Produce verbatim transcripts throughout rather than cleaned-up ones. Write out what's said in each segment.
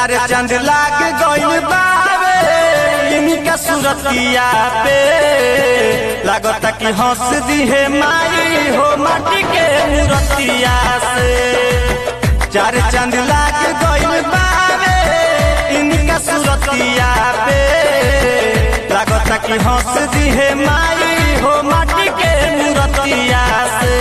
चार चांद लाग गइल बावे इनका सूरतिया पे, लागता कि हंस दी है माई हो माटी के मूरतिया से। चार चांद लाग गइल बावे इनका सूरतिया पे, लागता कि हंस दी है माई हो माटी के मूरतिया से।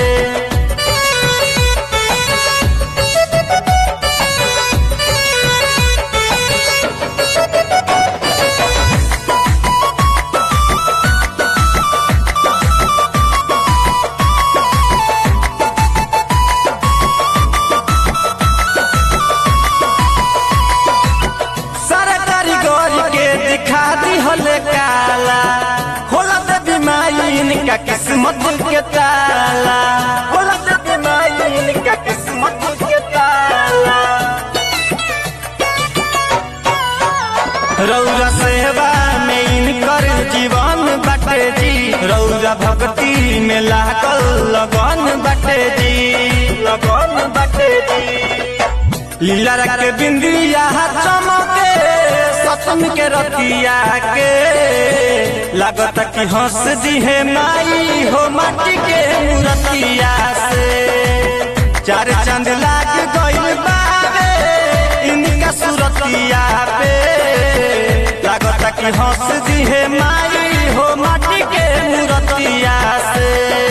काला होला देवी माई इनका किस्मत के ताला, होला देवी माई इनका किस्मत के ताला। रौरा सेवा में इनकर जीवन बाटे जी, रौरा भक्ति में लागल लगन बाटे जी, लगन बाटे जी। लीला के बिंदिया चमके सतम के रतिया के, लागत कि हंस दी है माई हो माटी के मूरतिया से। चार चांद लाग गइल बावे इनका सूरतिया पे, लागत कि हंस दी है माई हो माटी के मूरतिया से।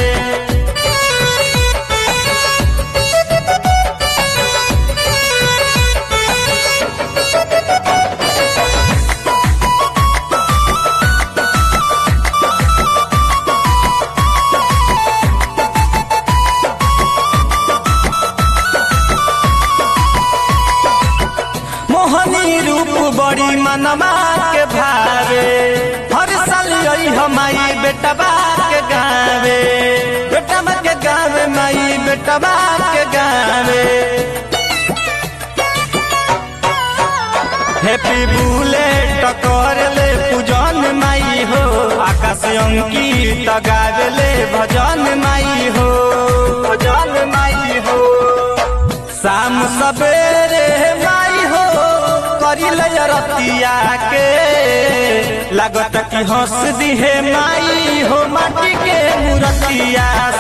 मोहनी रूप बड़ी मनमा के भावे, हर साल यही हमारी बेटा के गावे, बेटा के गावे माई बेटा के गावे। हैप्पी बुलेट कर ले पूजन माई हो, आकाश अंकित गावे ले भजन माई हो, भजन माई हो। शाम सवेरे माई हो करिल रतिया के, लागत कि हंस दी है माई हो माटी के मूरतिया